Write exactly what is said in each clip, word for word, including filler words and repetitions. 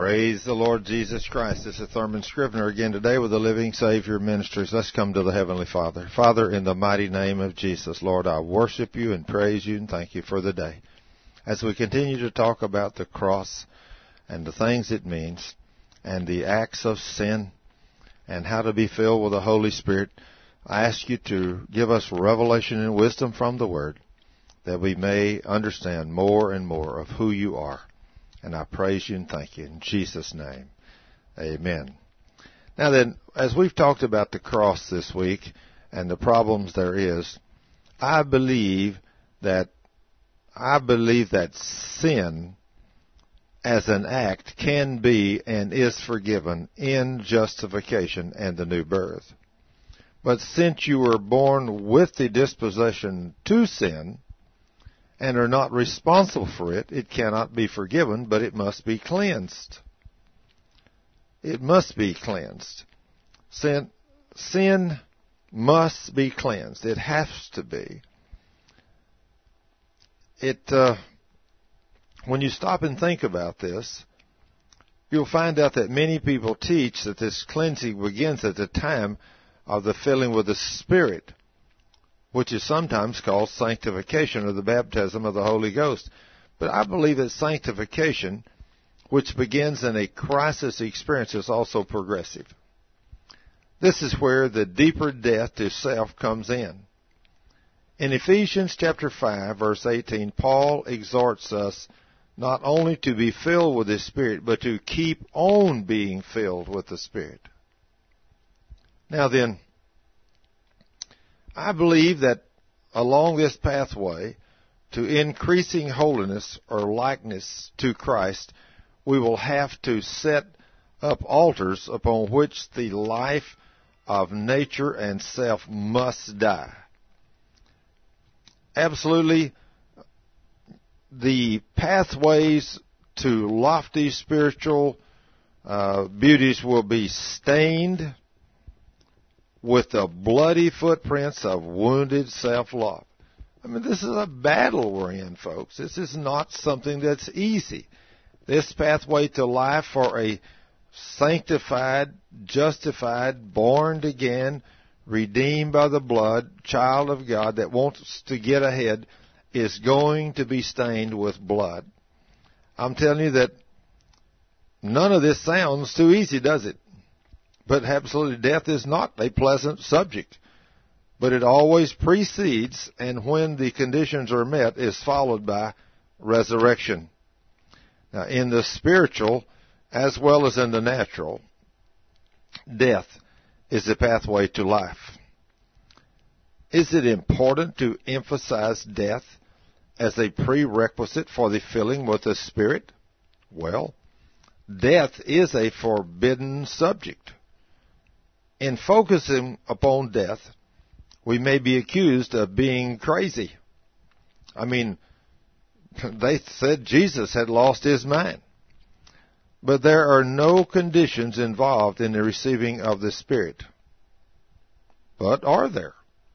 Praise the Lord Jesus Christ. This is Thurman Scrivener again today with the Living Savior Ministries. Let's come to the Heavenly Father. Father, in the mighty name of Jesus, Lord, I worship you and praise you and thank you for the day. As we continue to talk about the cross and the things it means and the acts of sin and how to be filled with the Holy Spirit, I ask you to give us revelation and wisdom from the Word that we may understand more and more of who you are. And I praise you and thank you in Jesus' name. Amen. Now then, as we've talked about the cross this week and the problems there is, I believe that I believe that sin as an act can be and is forgiven in justification and the new birth. But since you were born with the disposition to sin, and are not responsible for it, it cannot be forgiven, but it must be cleansed. It must be cleansed. Sin, sin must be cleansed. It has to be. It, uh, when you stop and think about this, you'll find out that many people teach that this cleansing begins at the time of the filling with the Spirit, which is sometimes called sanctification or the baptism of the Holy Ghost. But I believe that sanctification, which begins in a crisis experience, is also progressive. This is where the deeper death to self comes in. In Ephesians chapter five, verse eighteen, Paul exhorts us not only to be filled with the Spirit, but to keep on being filled with the Spirit. Now then, I believe that along this pathway to increasing holiness or likeness to Christ, we will have to set up altars upon which the life of nature and self must die. Absolutely, the pathways to lofty spiritual uh, beauties will be stained with the bloody footprints of wounded self-love. I mean, this is a battle we're in, folks. This is not something that's easy. This pathway to life for a sanctified, justified, born again, redeemed by the blood, child of God that wants to get ahead is going to be stained with blood. I'm telling you that none of this sounds too easy, does it? But absolutely, death is not a pleasant subject. But it always precedes, and when the conditions are met, is followed by resurrection. Now, in the spiritual, as well as in the natural, death is the pathway to life. Is it important to emphasize death as a prerequisite for the filling with the Spirit? Well, death is a forbidden subject. In focusing upon death, we may be accused of being crazy. I mean, they said Jesus had lost his mind. But there are no conditions involved in the receiving of the Spirit. But are there?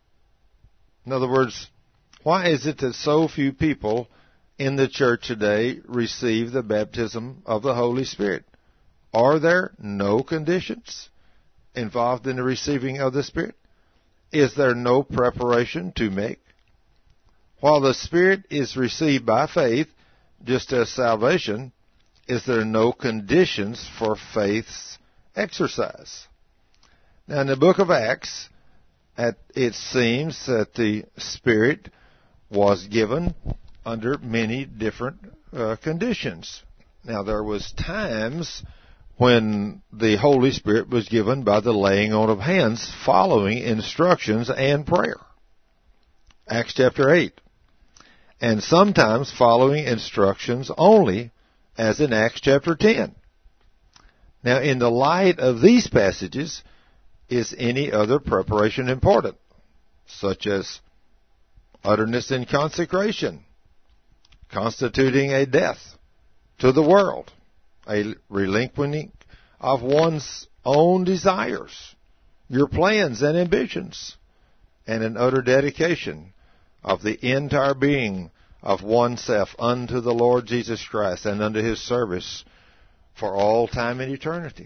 In other words, why is it that so few people in the church today receive the baptism of the Holy Spirit? Are there no conditions involved in the receiving of the Spirit? Is there no preparation to make? While the Spirit is received by faith, just as salvation, is there no conditions for faith's exercise? Now, in the book of Acts, at, it seems that the Spirit was given under many different uh, conditions. Now, there was times when the Holy Spirit was given by the laying on of hands, following instructions and prayer. Acts chapter eight. And sometimes following instructions only, as in Acts chapter ten. Now, in the light of these passages, is any other preparation important, such as utterness in consecration, constituting a death to the world, a relinquishing of one's own desires, your plans and ambitions, and an utter dedication of the entire being of oneself unto the Lord Jesus Christ and unto His service for all time and eternity.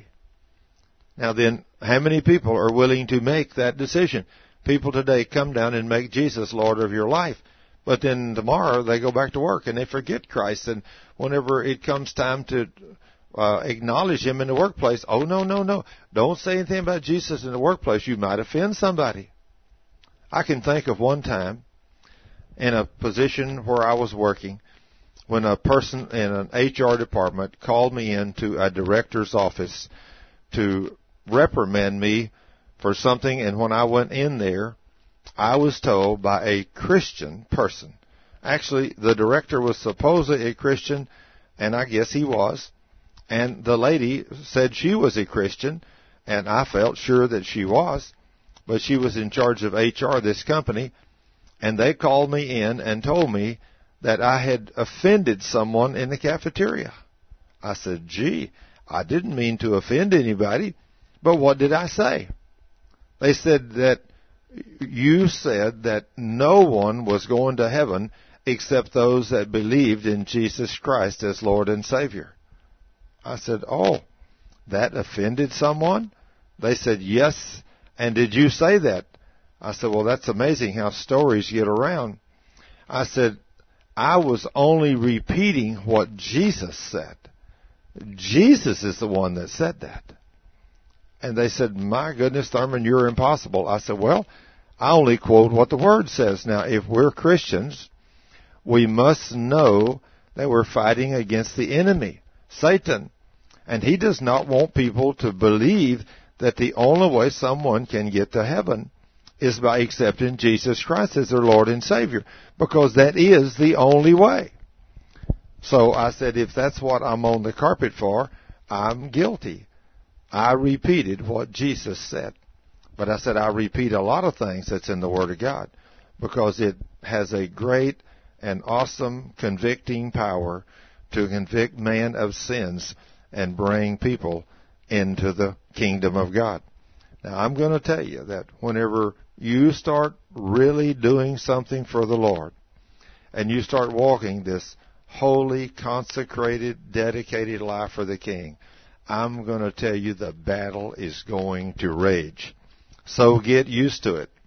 Now then, how many people are willing to make that decision? People today come down and make Jesus Lord of your life, but then tomorrow they go back to work and they forget Christ, and whenever it comes time to uh, acknowledge Him in the workplace, oh, no, no, no, don't say anything about Jesus in the workplace. You might offend somebody. I can think of one time in a position where I was working when a person in an H R department called me into a director's office to reprimand me for something, and when I went in there, I was told by a Christian person. Actually, the director was supposedly a Christian, and I guess he was, and the lady said she was a Christian, and I felt sure that she was, but she was in charge of H R, this company, and they called me in and told me that I had offended someone in the cafeteria. I said, gee, I didn't mean to offend anybody, but what did I say? They said that you said that no one was going to heaven except those that believed in Jesus Christ as Lord and Savior. I said, oh, that offended someone? They said, yes, and did you say that? I said, well, that's amazing how stories get around. I said, I was only repeating what Jesus said. Jesus is the one that said that. And they said, my goodness, Thurman, you're impossible. I said, well, I only quote what the Word says. Now, if we're Christians, we must know that we're fighting against the enemy, Satan. And he does not want people to believe that the only way someone can get to heaven is by accepting Jesus Christ as their Lord and Savior, because that is the only way. So I said, if that's what I'm on the carpet for, I'm guilty. I repeated what Jesus said. But I said I repeat a lot of things that's in the Word of God, because it has a great and awesome convicting power to convict man of sins and bring people into the kingdom of God. Now, I'm going to tell you that whenever you start really doing something for the Lord, and you start walking this holy, consecrated, dedicated life for the King, I'm going to tell you the battle is going to rage. So get used to it.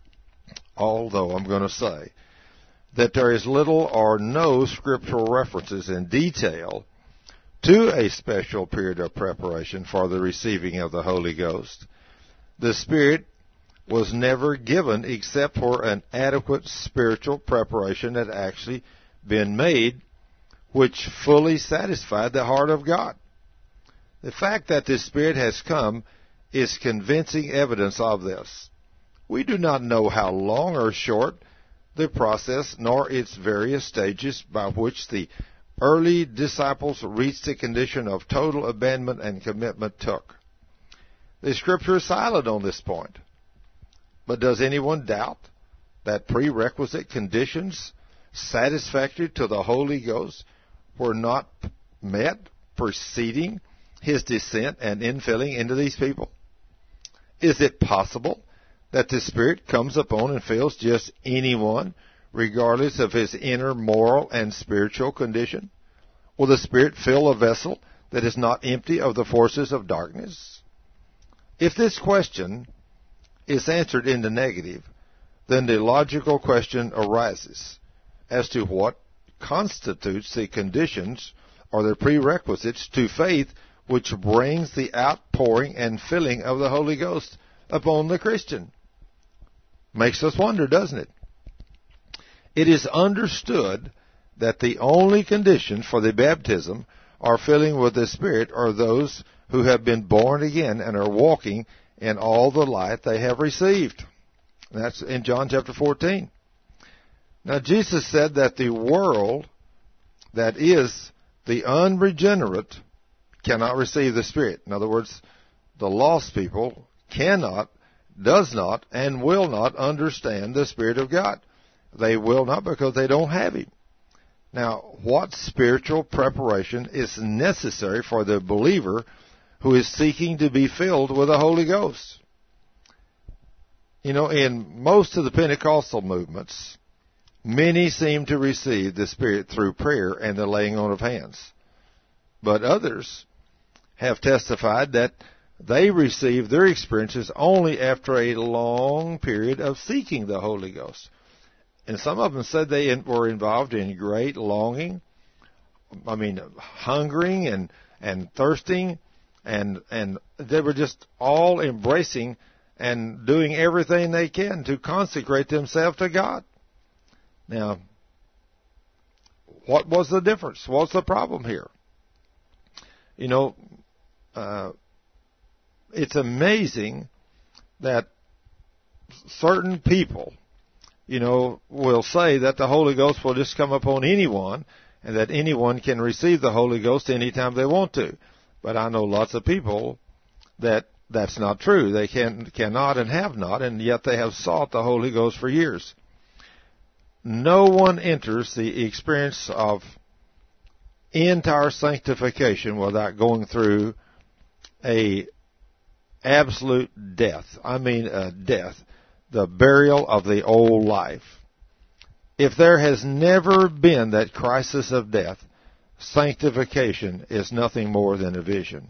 Although I'm going to say that there is little or no scriptural references in detail to a special period of preparation for the receiving of the Holy Ghost. The Spirit was never given except for an adequate spiritual preparation that actually been made, which fully satisfied the heart of God. The fact that the Spirit has come is convincing evidence of this. We do not know how long or short the process, nor its various stages by which the early disciples reached the condition of total abandonment and commitment took. The Scripture is silent on this point. But does anyone doubt that prerequisite conditions satisfactory to the Holy Ghost were not met preceding His descent and infilling into these people? Is it possible that the Spirit comes upon and fills just anyone, regardless of his inner moral and spiritual condition? Will the Spirit fill a vessel that is not empty of the forces of darkness? If this question is answered in the negative, then the logical question arises as to what constitutes the conditions or the prerequisites to faith which brings the outpouring and filling of the Holy Ghost upon the Christian. Makes us wonder, doesn't it? It is understood that the only conditions for the baptism or filling with the Spirit are those who have been born again and are walking in all the light they have received. That's in John chapter fourteen. Now, Jesus said that the world, that is, the unregenerate, cannot receive the Spirit. In other words, the lost people cannot, does not, and will not understand the Spirit of God. They will not, because they don't have Him. Now, what spiritual preparation is necessary for the believer who is seeking to be filled with the Holy Ghost? You know, in most of the Pentecostal movements, many seem to receive the Spirit through prayer and the laying on of hands. But others have testified that they received their experiences only after a long period of seeking the Holy Ghost. And some of them said they were involved in great longing, I mean, hungering and, and thirsting, and and they were just all embracing and doing everything they can to consecrate themselves to God. Now, what was the difference? What's the problem here? You know, uh, it's amazing that certain people, you know, will say that the Holy Ghost will just come upon anyone and that anyone can receive the Holy Ghost anytime they want to. But I know lots of people that that's not true. They can, cannot and have not, and yet they have sought the Holy Ghost for years. No one enters the experience of entire sanctification without going through a absolute death. I mean a death, the burial of the old life. If there has never been that crisis of death, sanctification is nothing more than a vision.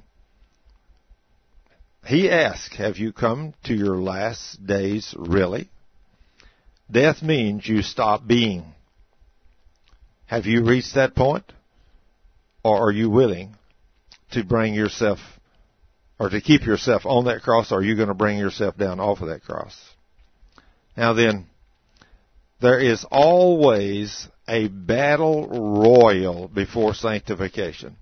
He asked, have you come to your last days really? Death means you stop being. Have you reached that point? Or are you willing to bring yourself, or to keep yourself on that cross, or are you going to bring yourself down off of that cross? Now then, there is always a battle royal before sanctification.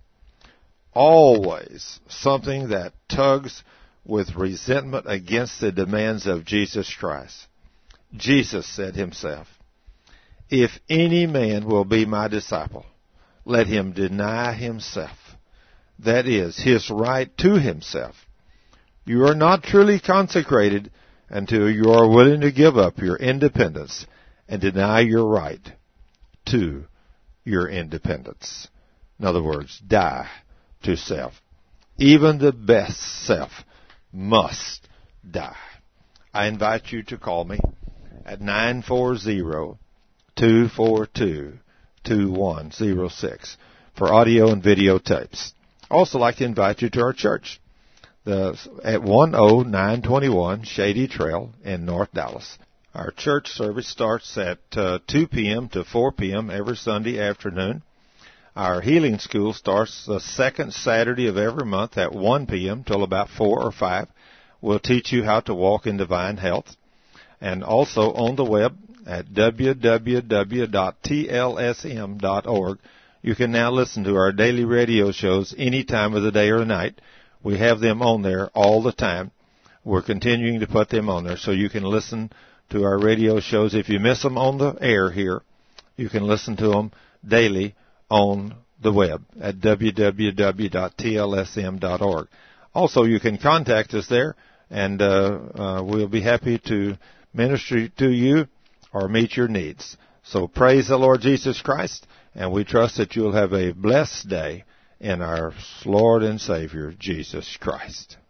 Always something that tugs with resentment against the demands of Jesus Christ. Jesus said himself, if any man will be my disciple, let him deny himself. That is, his right to himself. You are not truly consecrated until you are willing to give up your independence and deny your right to your independence. In other words, die to self. Even the best self must die. I invite you to call me at nine four zero, two four two, two one zero six for audio and video tapes. I also like to invite you to our church the, at one oh nine twenty-one Shady Trail in North Dallas. Our church service starts at uh, two p.m. to four p.m. every Sunday afternoon. Our healing school starts the second Saturday of every month at one p.m. till about four or five. We'll teach you how to walk in divine health. And also on the web at w w w dot t l s m dot org, you can now listen to our daily radio shows any time of the day or night. We have them on there all the time. We're continuing to put them on there so you can listen to our radio shows. If you miss them on the air here, you can listen to them daily on the web at w w w dot t l s m dot org. Also, you can contact us there, and uh, uh, we'll be happy to minister to you or meet your needs. So praise the Lord Jesus Christ, and we trust that you'll have a blessed day in our Lord and Savior, Jesus Christ.